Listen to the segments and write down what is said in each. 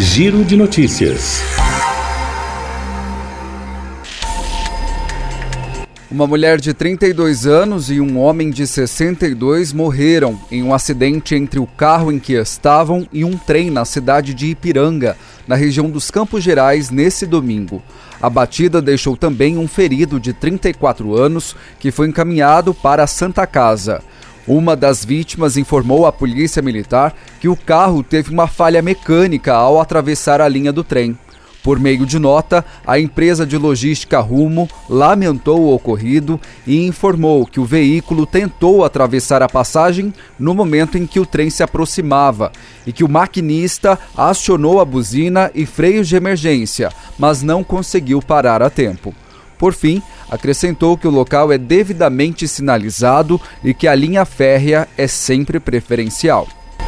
Giro de Notícias. Uma mulher de 32 anos e um homem de 62 morreram em um acidente entre o carro em que estavam e um trem na cidade de Ipiranga, na região dos Campos Gerais, nesse domingo. A batida deixou também um ferido de 34 anos que foi encaminhado para a Santa Casa. Uma das vítimas informou à polícia militar que o carro teve uma falha mecânica ao atravessar a linha do trem. Por meio de nota, a empresa de logística Rumo lamentou o ocorrido e informou que o veículo tentou atravessar a passagem no momento em que o trem se aproximava e que o maquinista acionou a buzina e freios de emergência, mas não conseguiu parar a tempo. Por fim, acrescentou que o local é devidamente sinalizado e que a linha férrea é sempre preferencial.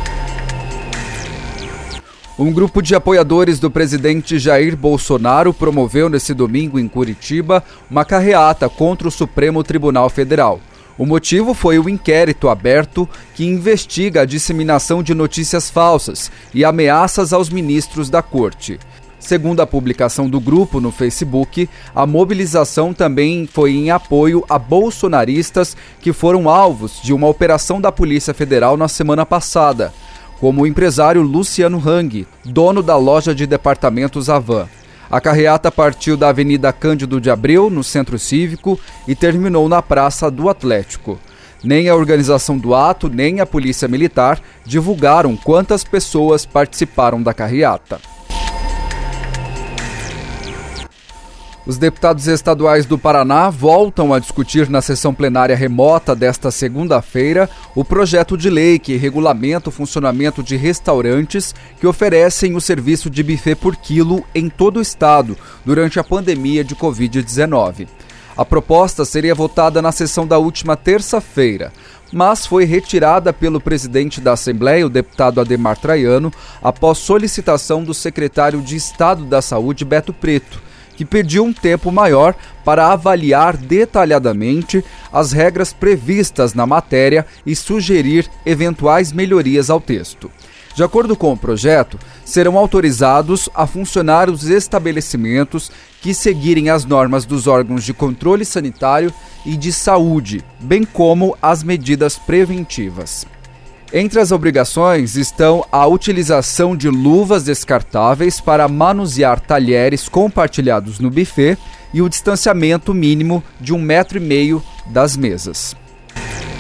Um grupo de apoiadores do presidente Jair Bolsonaro promoveu nesse domingo em Curitiba uma carreata contra o Supremo Tribunal Federal. O motivo foi o inquérito aberto que investiga a disseminação de notícias falsas e ameaças aos ministros da Corte. Segundo a publicação do grupo no Facebook, a mobilização também foi em apoio a bolsonaristas que foram alvos de uma operação da Polícia Federal na semana passada, como o empresário Luciano Hang, dono da loja de departamentos Havan. A carreata partiu da Avenida Cândido de Abreu, no Centro Cívico, e terminou na Praça do Atlético. Nem a organização do ato, nem a Polícia Militar divulgaram quantas pessoas participaram da carreata. Os deputados estaduais do Paraná voltam a discutir na sessão plenária remota desta segunda-feira o projeto de lei que regulamenta o funcionamento de restaurantes que oferecem o serviço de buffet por quilo em todo o estado durante a pandemia de Covid-19. A proposta seria votada na sessão da última terça-feira, mas foi retirada pelo presidente da Assembleia, o deputado Adhemar Traiano, após solicitação do secretário de Estado da Saúde, Beto Preto, que pediu um tempo maior para avaliar detalhadamente as regras previstas na matéria e sugerir eventuais melhorias ao texto. De acordo com o projeto, serão autorizados a funcionar os estabelecimentos que seguirem as normas dos órgãos de controle sanitário e de saúde, bem como as medidas preventivas. Entre as obrigações estão a utilização de luvas descartáveis para manusear talheres compartilhados no buffet e o distanciamento mínimo de 1,5 metro das mesas.